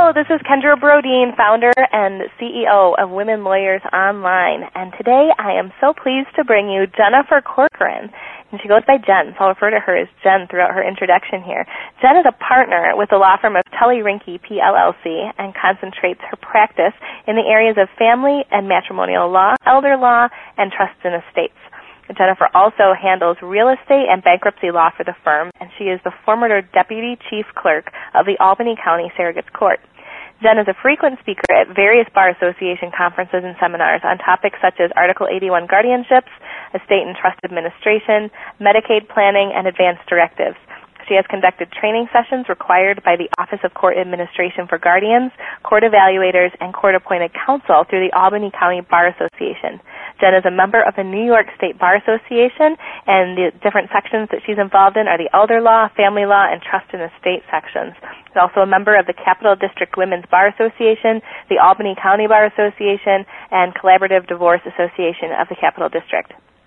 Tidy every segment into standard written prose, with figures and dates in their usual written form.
Hello, this is Kendra Brodeen, founder and CEO of Women Lawyers Online, and today I am so pleased to bring you Jennifer Corcoran, and she goes by Jen, so I'll refer to her as Jen throughout her introduction here. Jen is a partner with the law firm of Tully Rinke PLLC and concentrates her practice in the areas of family and matrimonial law, elder law, and trusts and estates. Jennifer also handles real estate and bankruptcy law for the firm, and she is the former Deputy Chief Clerk of the Albany County Surrogates Court. Jen is a frequent speaker at various Bar Association conferences and seminars on topics such as Article 81 guardianships, estate and trust administration, Medicaid planning, and advanced directives. She has conducted training sessions required by the Office of Court Administration for Guardians, court evaluators, and court-appointed counsel through the Albany County Bar Association. Jen is a member of the New York State Bar Association, and the different sections that she's involved in are the elder law, family law, and trust and estate sections. She's also a member of the Capital District Women's Bar Association, the Albany County Bar Association, and Collaborative Divorce Association of the Capital District.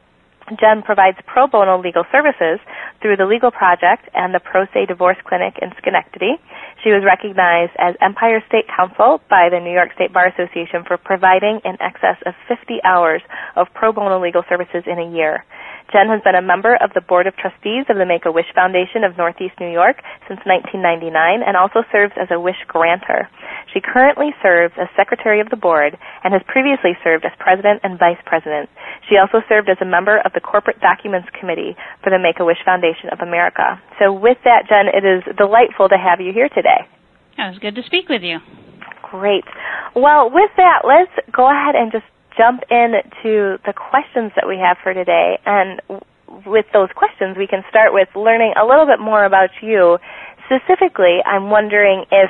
Jen provides pro bono legal services through the Legal Project and the Pro Se Divorce Clinic in Schenectady. She was recognized as Empire State Counsel by the New York State Bar Association for providing in excess of 50 hours of pro bono legal services in a year. Jen has been a member of the Board of Trustees of the Make-A-Wish Foundation of Northeast New York since 1999 and also serves as a wish grantor. She currently serves as Secretary of the Board and has previously served as President and Vice President. She also served as a member of the Corporate Documents Committee for the Make-A-Wish Foundation of America. So with that, Jen, it is delightful to have you here today. It was good to speak with you. Great. Well, with that, let's go ahead and just jump into the questions that we have for today. And with those questions, we can start with learning a little bit more about you. Specifically, I'm wondering if,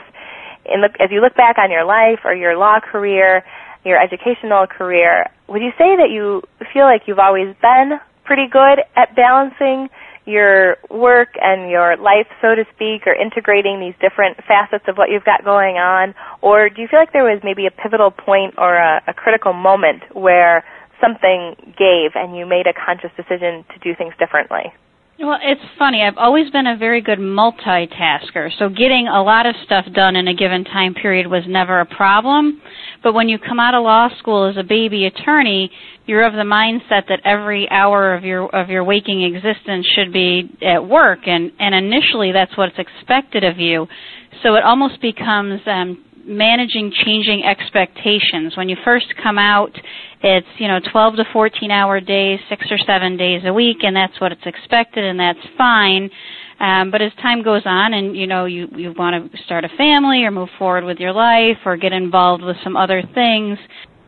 as you look back on your life or your law career, your educational career, would you say that you feel like you've always been pretty good at balancing your work and your life, so to speak, or integrating these different facets of what you've got going on? Or do you feel like there was maybe a pivotal point or a critical moment where something gave and you made a conscious decision to do things differently? Well, it's funny. I've always been a very good multitasker, so getting a lot of stuff done in a given time period was never a problem. But when you come out of law school as a baby attorney, you're of the mindset that every hour of your waking existence should be at work, and initially that's what's expected of you. So it almost becomes managing changing expectations. When you first come out, it's 12 to 14-hour days, 6 or 7 days a week, and that's what it's expected, and that's fine. But as time goes on, and you want to start a family or move forward with your life or get involved with some other things,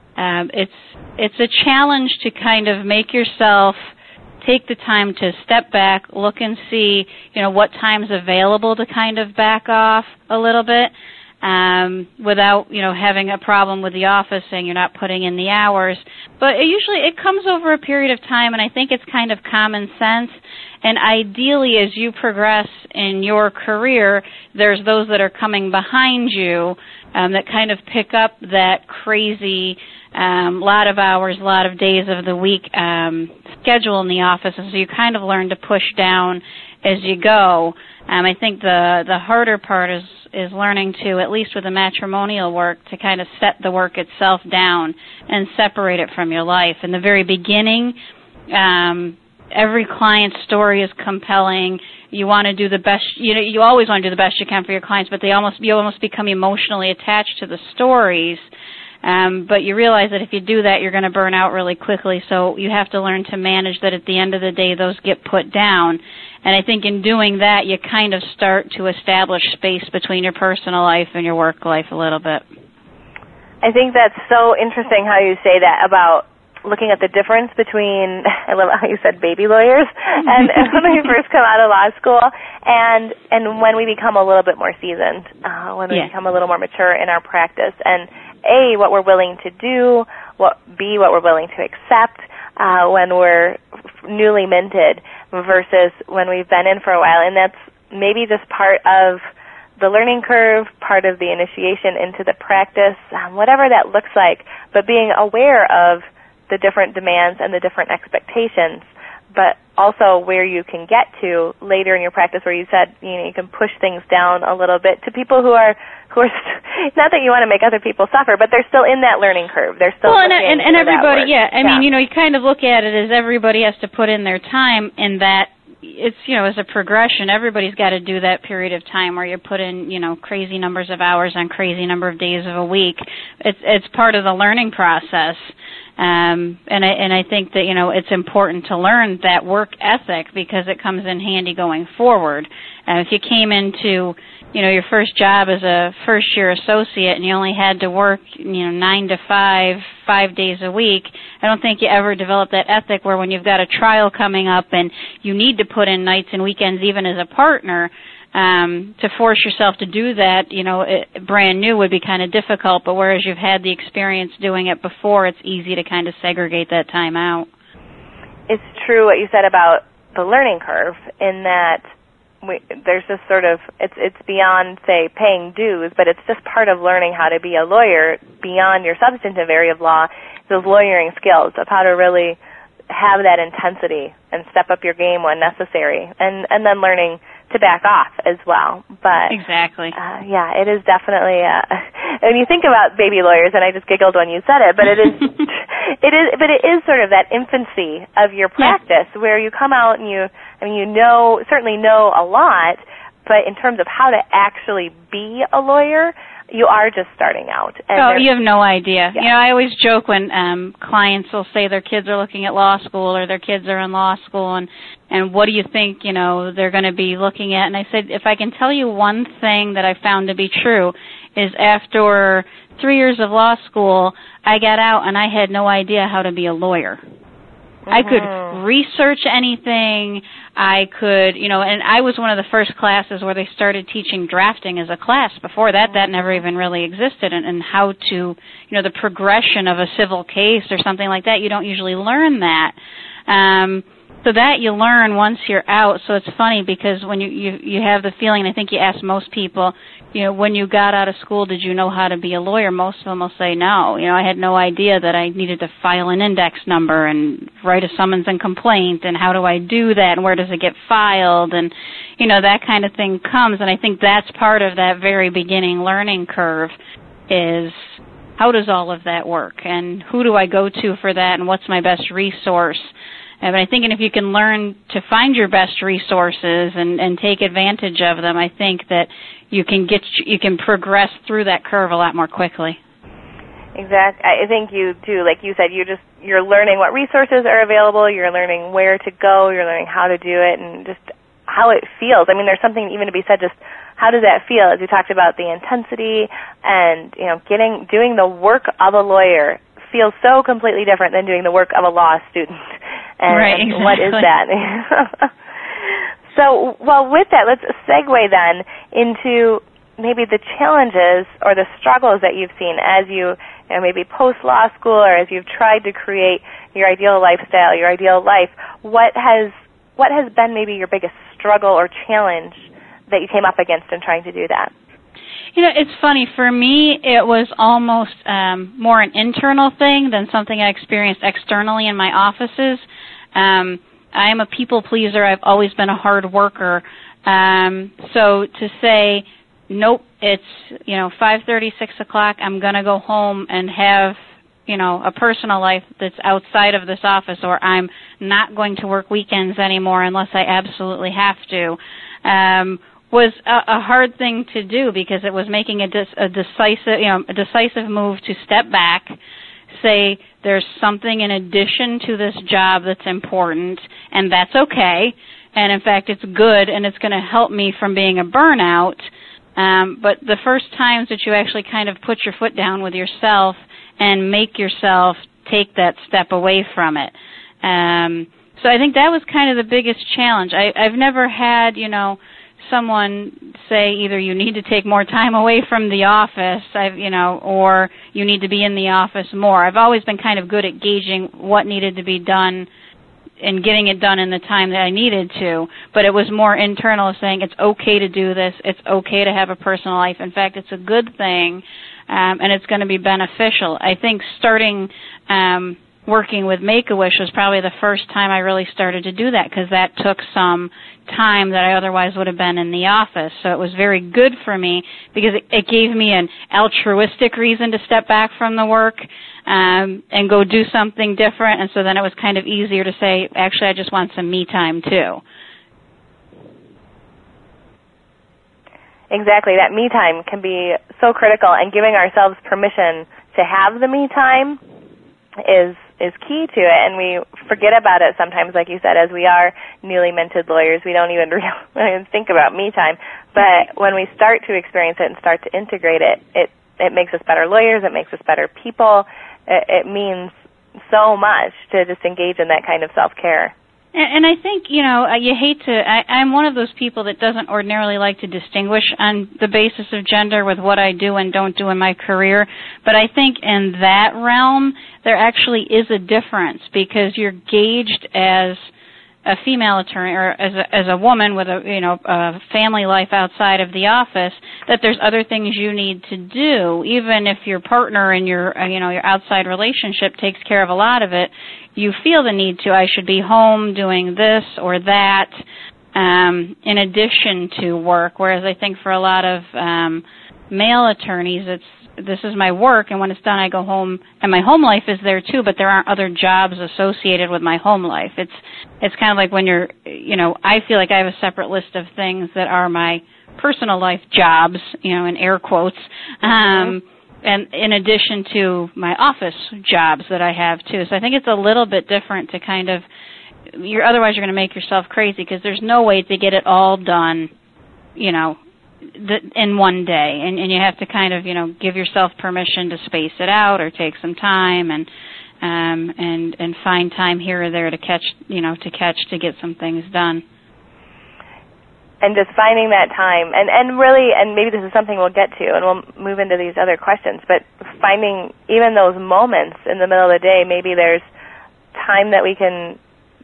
it's a challenge to kind of make yourself take the time to step back, look and see what time's available to kind of back off a little bit. Without, having a problem with the office saying you're not putting in the hours. But it comes over a period of time, and I think it's kind of common sense. And ideally, as you progress in your career, there's those that are coming behind you that kind of pick up that crazy lot of hours, lot of days of the week schedule in the office. And so you kind of learn to push down as you go. I think the harder part is learning to, at least with the matrimonial work, to kind of set the work itself down and separate it from your life. In the very beginning, every client's story is compelling. You want to do the best, you always want to do the best you can for your clients, but you almost become emotionally attached to the stories. But you realize that if you do that, you're going to burn out really quickly. So you have to learn to manage that at the end of the day, those get put down. And I think in doing that, you kind of start to establish space between your personal life and your work life a little bit. I think that's so interesting how you say that about looking at the difference between, I love how you said baby lawyers, and when we first come out of law school, and when we become a little bit more seasoned, when we become a little more mature in our practice, and A, what we're willing to do, B, what we're willing to accept when we're newly minted versus when we've been in for a while. And that's maybe just part of the learning curve, part of the initiation into the practice, whatever that looks like, but being aware of the different demands and the different expectations but also where you can get to later in your practice, where you said you can push things down a little bit to people who are not that you want to make other people suffer, but they're still in that learning curve. They're still and everybody, I mean, you kind of look at it as everybody has to put in their time, in that it's as a progression. Everybody's got to do that period of time where you put in crazy numbers of hours on crazy number of days of a week. It's part of the learning process. And I think that it's important to learn that work ethic, because it comes in handy going forward. If you came into your first job as a first-year associate and you only had to work 9 to 5 days a week, I don't think you ever develop that ethic where when you've got a trial coming up and you need to put in nights and weekends even as a partner, to force yourself to do that, brand new would be kind of difficult. But whereas you've had the experience doing it before, it's easy to kind of segregate that time out. It's true what you said about the learning curve, in that there's this sort of, it's beyond, say, paying dues, but it's just part of learning how to be a lawyer beyond your substantive area of law, those lawyering skills of how to really have that intensity and step up your game when necessary, and then learning to back off as well. But exactly, it is definitely. When you think about baby lawyers, and I just giggled when you said it, but it is, but it is sort of that infancy of your practice where you come out and certainly know a lot, but in terms of how to actually be a lawyer, you are just starting out. And you have no idea. Yeah. I always joke when clients will say their kids are looking at law school or their kids are in law school, and what do you think, they're going to be looking at? And I said, if I can tell you one thing that I found to be true, is after 3 years of law school, I got out and I had no idea how to be a lawyer. I could research anything. I could, and I was one of the first classes where they started teaching drafting as a class. Before that never even really existed, and how to, the progression of a civil case or something like that. You don't usually learn that. So that you learn once you're out. So it's funny because when you have the feeling, and I think you ask most people, when you got out of school, did you know how to be a lawyer? Most of them will say no. I had no idea that I needed to file an index number and write a summons and complaint, and how do I do that, and where does it get filed, and that kind of thing comes. And I think that's part of that very beginning learning curve, is how does all of that work, and who do I go to for that, and what's my best resource? But I think if you can learn to find your best resources and take advantage of them, I think that you can progress through that curve a lot more quickly. Exactly. I think you do. Like you said, you're learning what resources are available. You're learning where to go. You're learning how to do it, and just how it feels. I mean, there's something even to be said. Just how does that feel? As you talked about the intensity and doing the work of a lawyer feels so completely different than doing the work of a law student. And right, exactly. What is that? So, with that, let's segue then into maybe the challenges or the struggles that you've seen as you maybe post-law school, or as you've tried to create your ideal lifestyle, your ideal life. What has been maybe your biggest struggle or challenge that you came up against in trying to do that? It's funny. For me, it was almost more an internal thing than something I experienced externally in my offices. I am a people pleaser. I've always been a hard worker. So to say, nope, it's 5:30, 6 o'clock, I'm going to go home and have a personal life that's outside of this office, or I'm not going to work weekends anymore unless I absolutely have to, was a hard thing to do, because it was making a decisive move to step back, say there's something in addition to this job that's important, and that's okay, and in fact it's good, and it's going to help me from being a burnout. But the first times that you actually kind of put your foot down with yourself and make yourself take that step away from it. So I think that was kind of the biggest challenge. I've never had, someone say either you need to take more time away from the office, or you need to be in the office more. I've always been kind of good at gauging what needed to be done and getting it done in the time that I needed to, but it was more internal, saying it's okay to do this, it's okay to have a personal life. In fact, it's a good thing, and it's going to be beneficial. I think starting working with Make-A-Wish was probably the first time I really started to do that, because that took some time that I otherwise would have been in the office. So it was very good for me because it gave me an altruistic reason to step back from the work and go do something different. And so then it was kind of easier to say, actually, I just want some me time too. Exactly. That me time can be so critical, and giving ourselves permission to have the me time is key to it, and we forget about it sometimes, like you said, as we are newly minted lawyers. We don't even really think about me time, but when we start to experience it and start to integrate it, it makes us better lawyers, it makes us better people. It means so much to just engage in that kind of self-care. And I think, you hate to, I'm one of those people that doesn't ordinarily like to distinguish on the basis of gender with what I do and don't do in my career, but I think in that realm there actually is a difference, because you're gauged as a female attorney or as a woman with a family life outside of the office, that there's other things you need to do. Even if your partner in your outside relationship takes care of a lot of it, you feel the need to, I should be home doing this or that in addition to work. Whereas I think for a lot of male attorneys, this is my work, and when it's done, I go home, and my home life is there too, but there aren't other jobs associated with my home life. It's kind of like when you're, I feel like I have a separate list of things that are my personal life jobs, in air quotes, and in addition to my office jobs that I have too. So I think it's a little bit different to kind of, otherwise you're going to make yourself crazy, because there's no way to get it all done, in one day, and you have to kind of give yourself permission to space it out or take some time and find time here or there to catch to get some things done. And just finding that time, and really, and maybe this is something we'll get to, and we'll move into these other questions, but finding even those moments in the middle of the day, maybe there's time that we can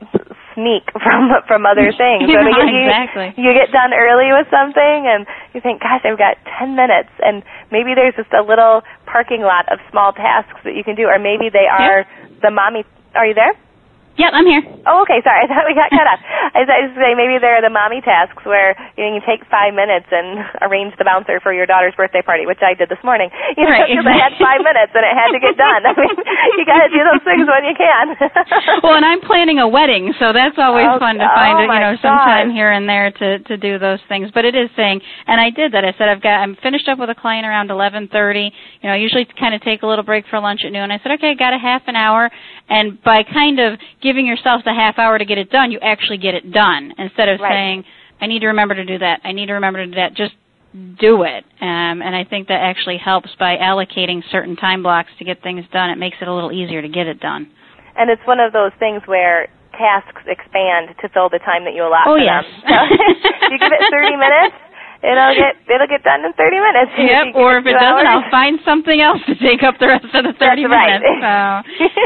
sneak from other things. Yeah, I mean, exactly. You get done early with something, and you think, gosh, I've got 10 minutes, and maybe there's just a little parking lot of small tasks that you can do, or maybe they are the mommy. Are you there? Yep, I'm here. Oh, okay, sorry. I thought we got cut off. I was just saying maybe there are the mommy tasks where you take 5 minutes and arrange the bouncer for your daughter's birthday party, which I did this morning. Right, because I had 5 minutes and it had to get done. I mean, you got to do those things when you can. Well, and I'm planning a wedding, so that's always fun to find some time here and there to do those things. But it is saying, and I did that. I said I'm finished up with a client around 11:30. I usually kind of take a little break for lunch at noon. I said, okay, I got a half an hour, and by kind of giving yourself the half hour to get it done, you actually get it done, instead of saying, I need to remember to do that, I need to remember to do that. Just do it. And I think that actually helps by allocating certain time blocks to get things done. It makes it a little easier to get it done. And it's one of those things where tasks expand to fill the time that you allot for them. So you give it 30 minutes, it'll get done in 30 minutes. Yep, or if it doesn't, I'll find something else to take up the rest of the 30 minutes. So.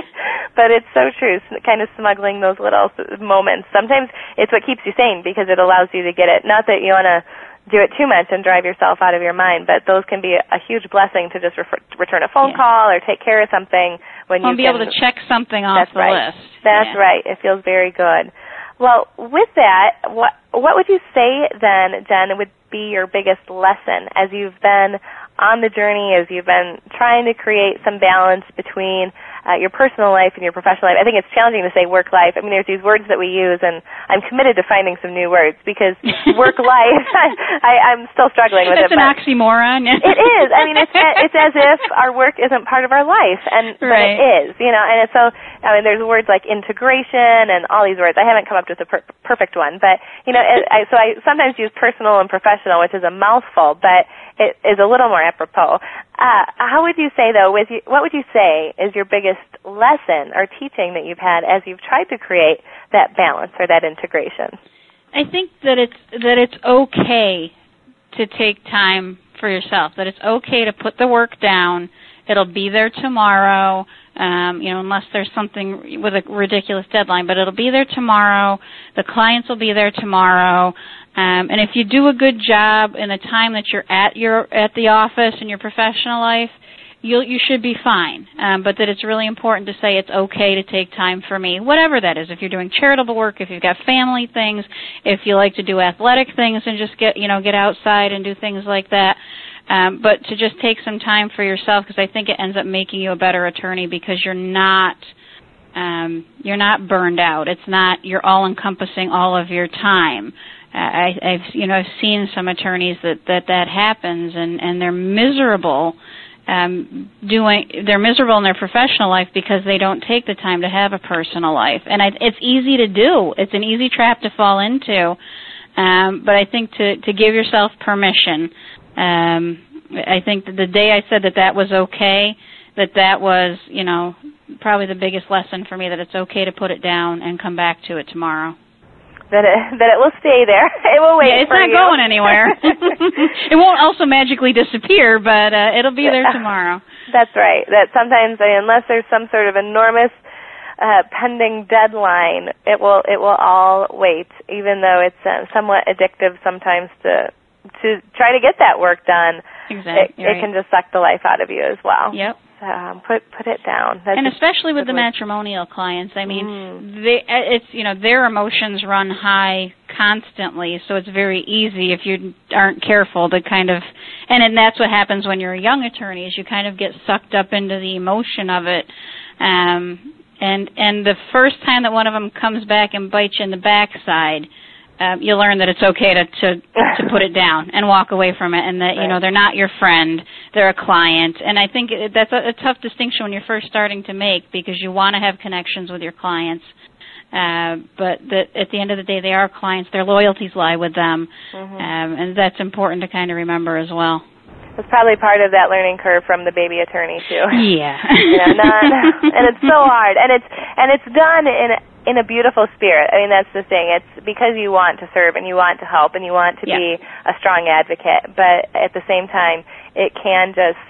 But it's so true, kind of smuggling those little moments. Sometimes it's what keeps you sane, because it allows you to get it. Not that you want to do it too much and drive yourself out of your mind, but those can be a huge blessing to just return a phone call or take care of something when you can. Be able to check something off the list. That's right. It feels very good. Well, with that, what would you say then, Jen, would be your biggest lesson as you've been on the journey, as you've been trying to create some balance between your personal life and your professional life? I think it's challenging to say work life. I mean, there's these words that we use, and I'm committed to finding some new words, because work life, I'm still struggling with it. It's an oxymoron. It is. I mean, it's as if our work isn't part of our life, but it is. And so there's words like integration and all these words. I haven't come up with a perfect one, but so I sometimes use personal and professional, which is a mouthful, but it is a little more apropos. How would you say, though, what would you say is your biggest lesson or teaching that you've had as you've tried to create that balance or that integration? I think that it's okay to take time for yourself, that it's okay to put the work down. It'll be there tomorrow, unless there's something with a ridiculous deadline, but it'll be there tomorrow. The clients will be there tomorrow. And if you do a good job in the time that you're at the office in your professional life, you should be fine. But that it's really important to say it's okay to take time for me, whatever that is. If you're doing charitable work, if you've got family things, if you like to do athletic things and just get outside and do things like that. But to just take some time for yourself, because I think it ends up making you a better attorney because you're not burned out. It's not you're all encompassing all of your time. I've seen some attorneys that happens and they're miserable. They're miserable in their professional life because they don't take the time to have a personal life, and it's easy to do. It's an easy trap to fall into, but I think to give yourself permission. I think that the day I said that was okay, that was probably the biggest lesson for me, that it's okay to put it down and come back to it tomorrow. That it will stay there. It will wait. Yeah, it's not going anywhere. It won't also magically disappear, but it'll be there tomorrow. That's right. That sometimes, unless there's some sort of enormous pending deadline, it will all wait. Even though it's somewhat addictive sometimes to try to get that work done. Exactly. It can just suck the life out of you as well. Yep. Put it down. And especially with the matrimonial clients, I mean, their emotions run high constantly, so it's very easy if you aren't careful to kind of, and that's what happens when you're a young attorney, is you kind of get sucked up into the emotion of it. And the first time that one of them comes back and bites you in the backside, you learn that it's okay to put it down and walk away from it, and that they're not your friend, they're a client. And I think that's a tough distinction when you're first starting to make, because you want to have connections with your clients, but that at the end of the day they are clients, their loyalties lie with them, and that's important to kind of remember as well. It's probably part of that learning curve from the baby attorney too. Yeah. And it's so hard, and it's done in a beautiful spirit. I mean, that's the thing. It's because you want to serve and you want to help and you want to be a strong advocate, but at the same time, it can just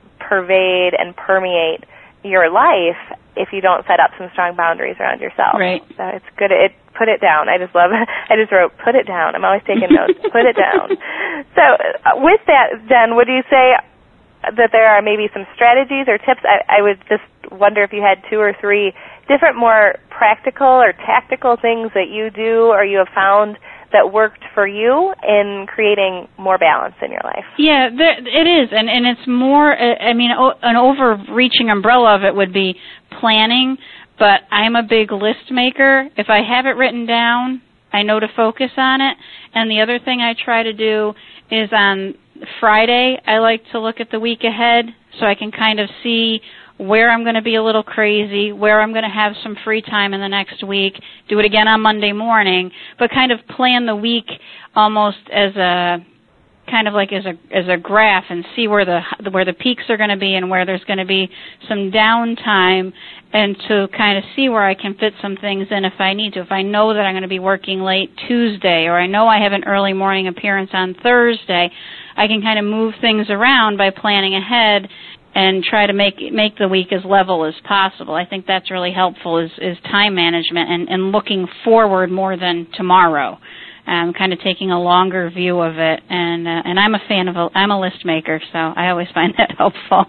pervade and permeate your life if you don't set up some strong boundaries around yourself. Right. So it's good. Put it down. I just wrote, put it down. I'm always taking notes. Put it down. So with that, Jen, would you say that there are maybe some strategies or tips? I would just wonder if you had 2 or 3 different, more practical or tactical things that you do or you have found that worked for you in creating more balance in your life. Yeah, it is, and it's more, an overreaching umbrella of it would be planning, but I'm a big list maker. If I have it written down, I know to focus on it, and the other thing I try to do is on Friday, I like to look at the week ahead so I can kind of see where I'm going to be a little crazy, where I'm going to have some free time in the next week, do it again on Monday morning, but kind of plan the week almost as a kind of like as a graph, and see where the peaks are going to be and where there's going to be some downtime, and to kind of see where I can fit some things in if I need to. If I know that I'm going to be working late Tuesday, or I know I have an early morning appearance on Thursday, I can kind of move things around by planning ahead and try to make the week as level as possible. I think that's really helpful, is time management and looking forward more than tomorrow. Kind of taking a longer view of it, and I'm a list maker, so I always find that helpful.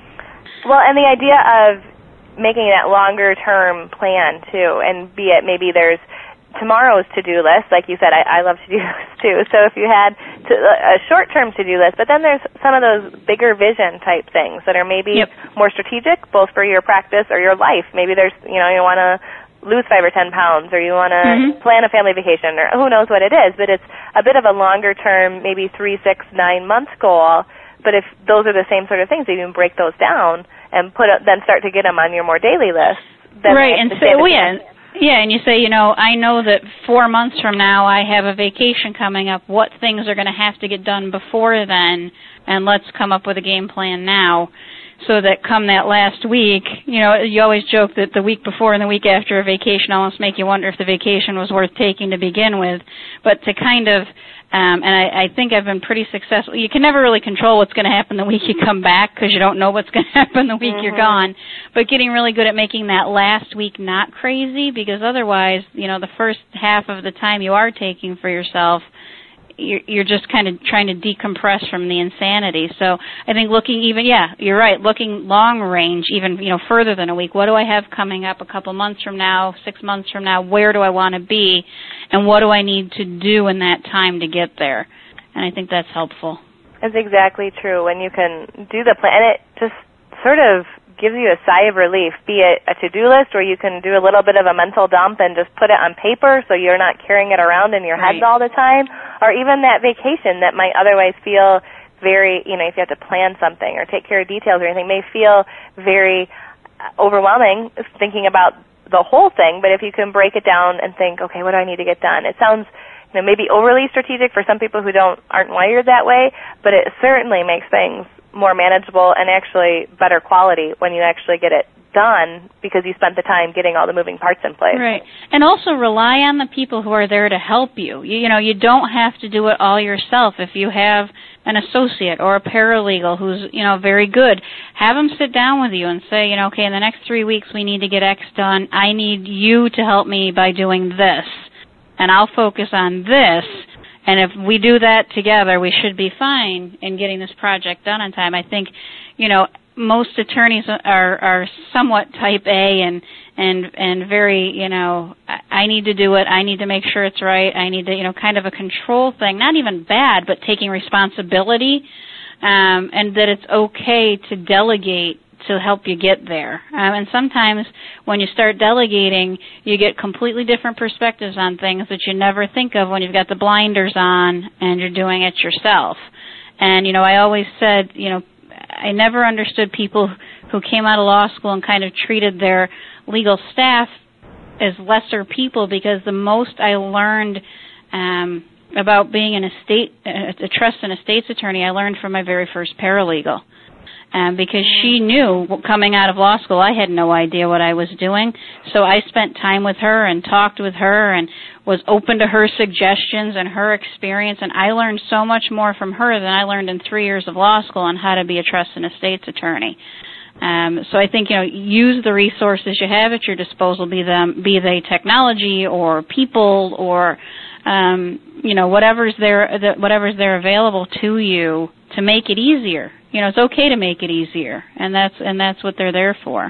Well, and the idea of making that longer term plan too, and be it maybe there's tomorrow's to-do list, like you said, I love to-do lists too. So if you had a short-term to-do list, but then there's some of those bigger vision type things that are maybe more strategic, both for your practice or your life. Maybe there's, you want to lose 5 or 10 pounds, or you want to plan a family vacation, or who knows what it is, but it's a bit of a longer-term, maybe 3, 6, 9 month goal. But if those are the same sort of things, if you can break those down and then start to get them on your more daily list. Then right, and so yeah, and you say, I know that 4 months from now I have a vacation coming up. What things are going to have to get done before then? And let's come up with a game plan now, so that come that last week, you always joke that the week before and the week after a vacation almost make you wonder if the vacation was worth taking to begin with. But to kind of, and I think I've been pretty successful. You can never really control what's going to happen the week you come back, because you don't know what's going to happen the week you're gone. But getting really good at making that last week not crazy, because otherwise, the first half of the time you are taking for yourself, you're just kind of trying to decompress from the insanity. So I think looking you're right, looking long range, even, further than a week. What do I have coming up a couple months from now, 6 months from now? Where do I want to be? And what do I need to do in that time to get there? And I think that's helpful. That's exactly true. When you can do the plan, and it just sort of gives you a sigh of relief, be it a to-do list where you can do a little bit of a mental dump and just put it on paper so you're not carrying it around in your head all the time, or even that vacation that might otherwise feel very, if you have to plan something or take care of details or anything, may feel very overwhelming thinking about the whole thing. But if you can break it down and think, okay, what do I need to get done? It sounds maybe overly strategic for some people who aren't wired that way, but it certainly makes things more manageable and actually better quality when you actually get it done because you spent the time getting all the moving parts in place. Right. And also rely on the people who are there to help you. You don't have to do it all yourself. If you have an associate or a paralegal who's, very good, have them sit down with you and say, okay, in the next 3 weeks we need to get X done. I need you to help me by doing this, and I'll focus on this. And if we do that together, we should be fine in getting this project done on time. I think, most attorneys are somewhat type A and very, I need to do it. I need to make sure it's right. I need to, kind of a control thing. Not even bad, but taking responsibility, and that it's okay to delegate to help you get there. And sometimes when you start delegating, you get completely different perspectives on things that you never think of when you've got the blinders on and you're doing it yourself. And, I always said, I never understood people who came out of law school and kind of treated their legal staff as lesser people, because the most I learned about being a trust and estates attorney, I learned from my very first paralegal. Because she knew, coming out of law school, I had no idea what I was doing. So I spent time with her and talked with her and was open to her suggestions and her experience. And I learned so much more from her than I learned in 3 years of law school on how to be a trust and estates attorney. So I think, use the resources you have at your disposal, be they technology or people or, whatever's there available to you to make it easier. It's okay to make it easier, and that's what they're there for.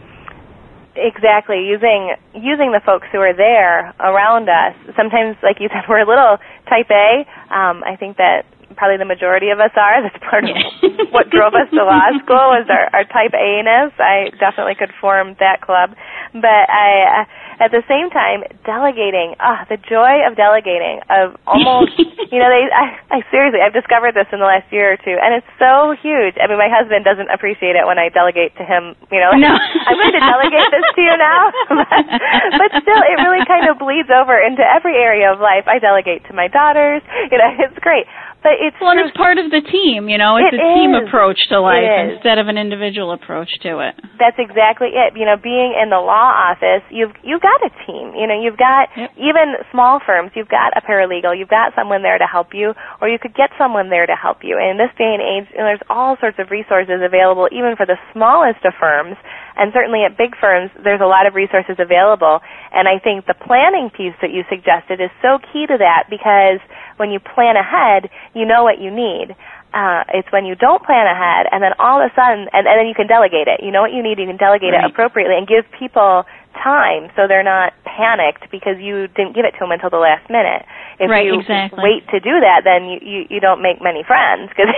Exactly. Using the folks who are there around us. Sometimes, like you said, we're a little type A. I think that probably the majority of us are. That's part of what drove us to law school was our type A-ness. I definitely could form that club. But at the same time, delegating, the joy of delegating, of almost, I seriously, I've discovered this in the last year or two, and it's so huge. I mean, my husband doesn't appreciate it when I delegate to him, no. I'm going to delegate this to you now. but still, it really kind of bleeds over into every area of life. I delegate to my daughters. It's great. But it's part of the team, It's a team approach to life instead of an individual approach to it. That's exactly it. Being in the law office, you've got a team. You've got even small firms. You've got a paralegal. You've got someone there to help you, or you could get someone there to help you. And in this day and age, there's all sorts of resources available, even for the smallest of firms. And certainly at big firms, there's a lot of resources available. And I think the planning piece that you suggested is so key to that, because when you plan ahead, you know what you need. It's when you don't plan ahead, and then all of a sudden, and then you can delegate it. You know what you need, you can delegate it appropriately and give people time so they're not panicked because you didn't give it to them until the last minute. If you wait to do that, then you don't make many friends, because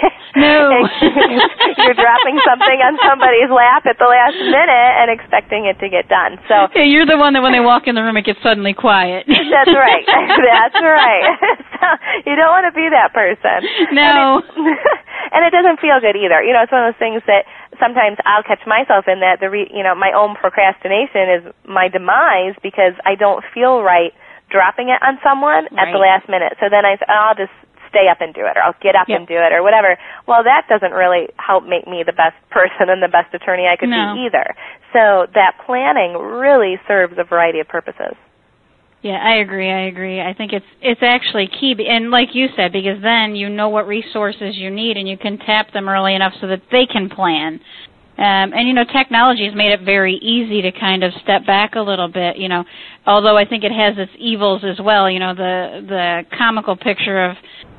you're dropping something on somebody's lap at the last minute and expecting it to get done. So you're the one that when they walk in the room, it gets suddenly quiet. That's right. That's right. So you don't want to be that person. No. And it doesn't feel good either. It's one of those things that sometimes I'll catch myself in, that my own procrastination is my demise because I don't feel right dropping it on someone at the last minute. So then I'll just stay up and do it, or I'll get up and do it, or whatever. Well, that doesn't really help make me the best person and the best attorney I could be either. So that planning really serves a variety of purposes. Yeah, I agree. I think it's actually key, and like you said, because then you know what resources you need, and you can tap them early enough so that they can plan. And technology has made it very easy to kind of step back a little bit. Although I think it has its evils as well. The comical picture of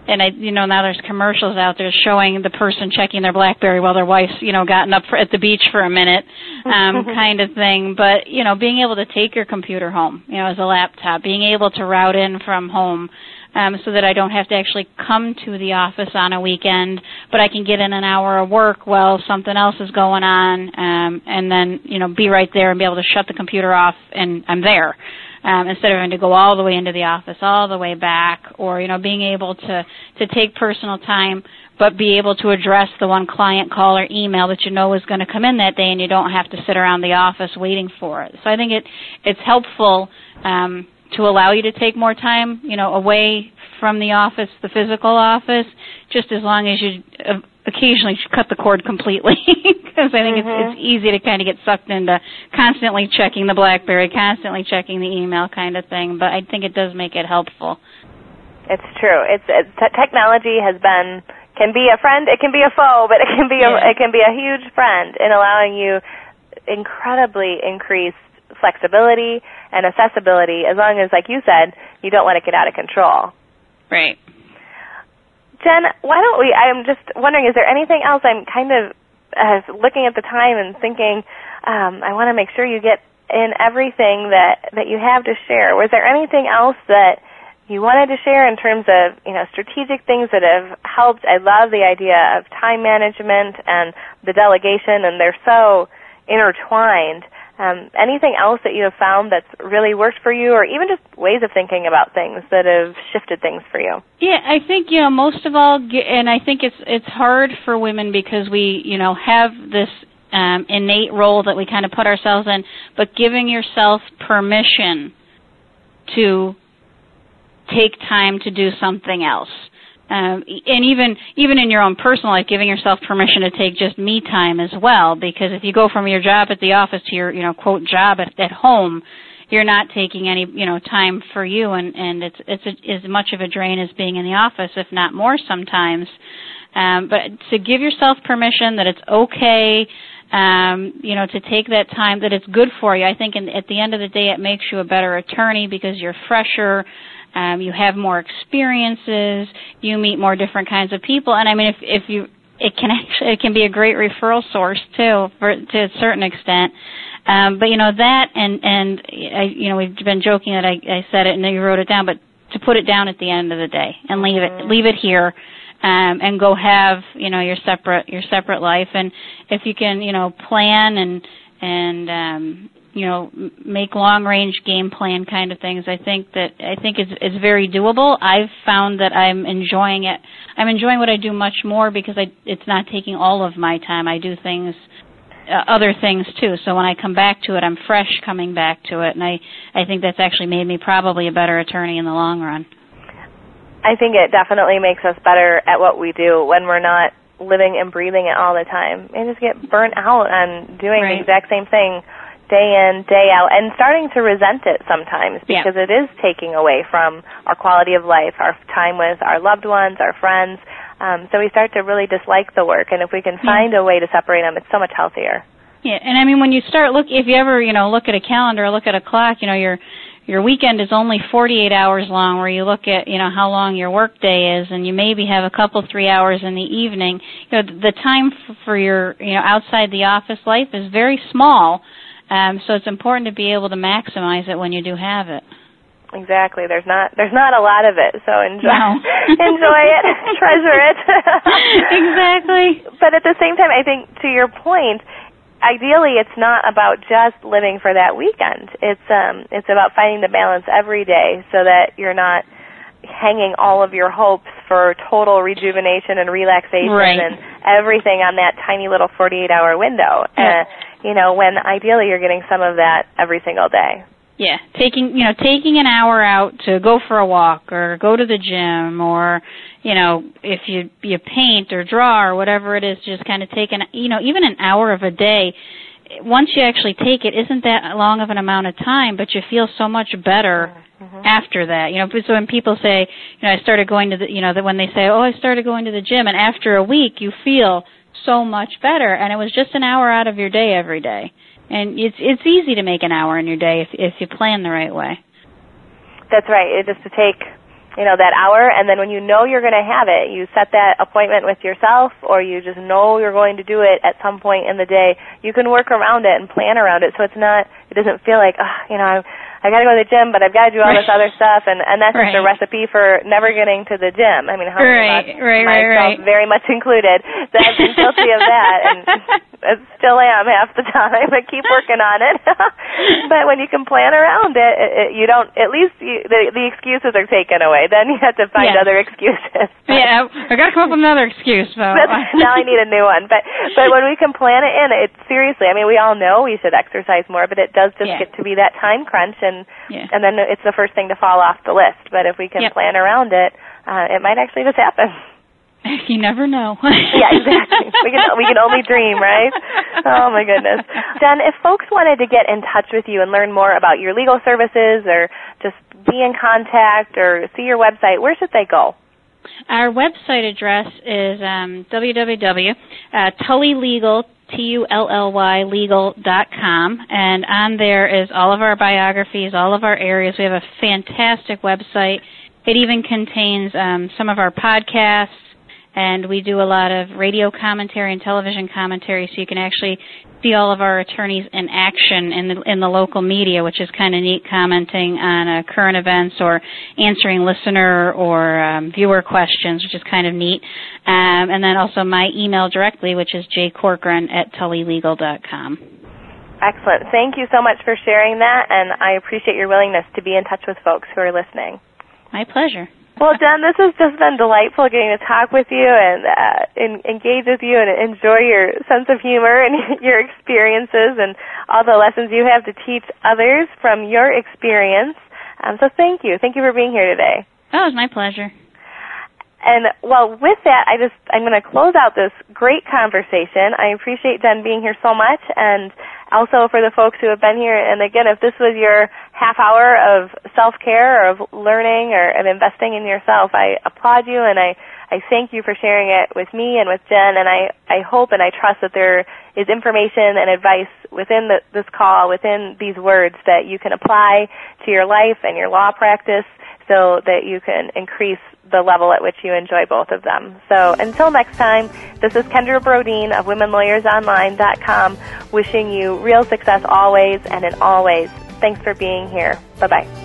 and now there's commercials out there showing the person checking their BlackBerry while their wife's, gotten up at the beach for a minute, kind of thing. But, being able to take your computer home, as a laptop, being able to route in from home, so that I don't have to actually come to the office on a weekend, but I can get in an hour of work while something else is going on, and then, be right there and be able to shut the computer off and I'm there. Instead of having to go all the way into the office, all the way back, or, being able to take personal time, but be able to address the one client call or email that is going to come in that day, and you don't have to sit around the office waiting for it. So I think it's helpful to allow you to take more time, away from the office, the physical office, just as long as you occasionally cut the cord completely, because I think it's easy to kind of get sucked into constantly checking the BlackBerry, constantly checking the email kind of thing, but I think it does make it helpful. It's true. Technology can be a friend, it can be a foe, but it can be a huge friend in allowing you incredibly increased flexibility and accessibility, as long as, like you said, you don't let it get out of control. Right. Jen, I'm just wondering, is there anything else? I'm kind of looking at the time and thinking, I want to make sure you get in everything that you have to share. Was there anything else that you wanted to share in terms of, strategic things that have helped? I love the idea of time management and the delegation, and they're so intertwined. Anything else that you have found that's really worked for you, or even just ways of thinking about things that have shifted things for you? Yeah, I think, most of all, and I think it's hard for women because we, have this innate role that we kind of put ourselves in, but giving yourself permission to take time to do something else. And even in your own personal life, giving yourself permission to take just me time as well, because if you go from your job at the office to your, quote, job at home, you're not taking any, time for you, and it's as much of a drain as being in the office, if not more sometimes. But to give yourself permission that it's okay, to take that time, that it's good for you. I think at the end of the day, it makes you a better attorney because you're fresher. You have more experiences. You meet more different kinds of people, and I mean, it can be a great referral source too, to a certain extent. But that, and we've been joking that I said it and then you wrote it down, but to put it down at the end of the day and leave it here, and go have your separate life, and if you can plan and make long-range game plan kind of things. I think it's very doable. I've found that I'm enjoying it. I'm enjoying what I do much more because it's not taking all of my time. I do other things too. So when I come back to it, I'm fresh coming back to it, and I think that's actually made me probably a better attorney in the long run. I think it definitely makes us better at what we do when we're not living and breathing it all the time. And just get burnt out on doing the exact same thing day in, day out, and starting to resent it sometimes because it is taking away from our quality of life, our time with our loved ones, our friends. So we start to really dislike the work, and if we can find a way to separate them, it's so much healthier. Yeah, and I mean, when you start if you ever, look at a calendar, look at a clock, your weekend is only 48 hours long, where you look at, how long your work day is, and you maybe have a couple, 3 hours in the evening. The time for your, outside the office life is very small. So it's important to be able to maximize it when you do have it. Exactly. There's not a lot of it, so enjoy it, treasure it. Exactly. But at the same time, I think to your point, ideally it's not about just living for that weekend. It's about finding the balance every day so that you're not hanging all of your hopes for total rejuvenation and relaxation and everything on that tiny little 48-hour window. When ideally you're getting some of that every single day. Yeah, taking an hour out to go for a walk or go to the gym, or if you paint or draw or whatever it is, just kind of take even an hour of a day. Once you actually take it, isn't that long of an amount of time, but you feel so much better after that. So when people say, I started going to when they say, I started going to the gym, and after a week you feel so much better, and it was just an hour out of your day every day. And it's easy to make an hour in your day if you plan the right way. That's right. It's just to take that hour, and then when you know you're going to have it, you set that appointment with yourself, or you just know you're going to do it at some point in the day. You can work around it and plan around it, so it doesn't feel like, I got to go to the gym, but I've got to do all this other stuff, and that's just a recipe for never getting to the gym. I mean, how many of us, myself very much included, that I've been guilty of that, and I still am half the time. I keep working on it. But when you can plan around it, you don't, at least the excuses are taken away. Then you have to find other excuses. Yeah, I got to come up with another excuse, though. Now I need a new one. But when we can plan it in, seriously, I mean, we all know we should exercise more, but it does just get to be that time crunch, and then it's the first thing to fall off the list. But if we can plan around it, it might actually just happen. You never know. Yeah, exactly. We can only dream, right? Oh, my goodness. Jen, if folks wanted to get in touch with you and learn more about your legal services, or just be in contact or see your website, where should they go? Our website address is www.tullylegal.com, and on there is all of our biographies, all of our areas. We have a fantastic website. It even contains some of our podcasts, and we do a lot of radio commentary and television commentary, so you can actually see all of our attorneys in action in the local media, which is kind of neat, commenting on current events or answering listener or viewer questions, which is kind of neat. And then also my email directly, which is jcorcoran@tullylegal.com. Excellent. Thank you so much for sharing that, and I appreciate your willingness to be in touch with folks who are listening. My pleasure. Well, Jen, this has just been delightful getting to talk with you and engage with you and enjoy your sense of humor and your experiences and all the lessons you have to teach others from your experience. So thank you. Thank you for being here today. Oh, it was my pleasure. And, well, with that, I'm going to close out this great conversation. I appreciate Jen being here so much, and also for the folks who have been here. And, again, if this was your half hour of self-care or of learning or of investing in yourself, I applaud you, and I thank you for sharing it with me and with Jen. And I hope and I trust that there is information and advice within this call, within these words, that you can apply to your life and your law practice, so that you can increase the level at which you enjoy both of them. So until next time, this is Kendra Brodeen of WomenLawyersOnline.com wishing you real success always and in all ways. Thanks for being here. Bye-bye.